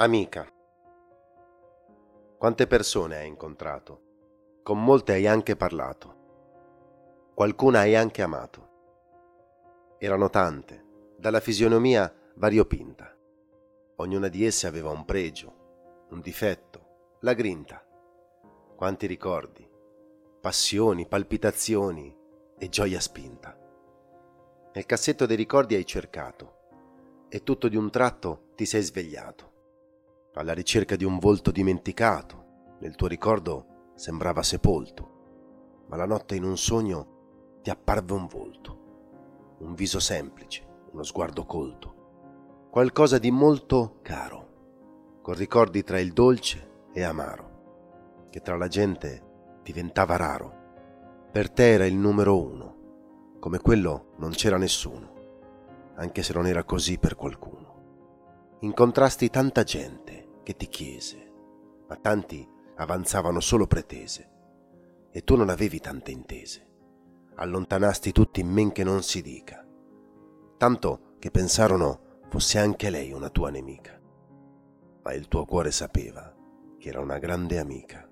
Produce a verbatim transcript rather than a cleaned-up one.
Amica. Quante persone hai incontrato? Con molte hai anche parlato. Qualcuna hai anche amato. Erano tante, dalla fisionomia variopinta. Ognuna di esse aveva un pregio, un difetto, la grinta. Quanti ricordi, passioni, palpitazioni e gioia spinta. Nel cassetto dei ricordi hai cercato e tutto di un tratto ti sei svegliato. Alla ricerca di un volto dimenticato, nel tuo ricordo sembrava sepolto, ma la notte in un sogno ti apparve un volto, un viso semplice, uno sguardo colto, qualcosa di molto caro, con ricordi tra il dolce e amaro, che tra la gente diventava raro. Per te era il numero uno, come quello non c'era nessuno, anche se non era così per qualcuno. Incontrasti tanta gente che ti chiese, ma tanti avanzavano solo pretese, e tu non avevi tante intese. Allontanasti tutti in men che non si dica, tanto che pensarono fosse anche lei una tua nemica, ma il tuo cuore sapeva che era una grande amica.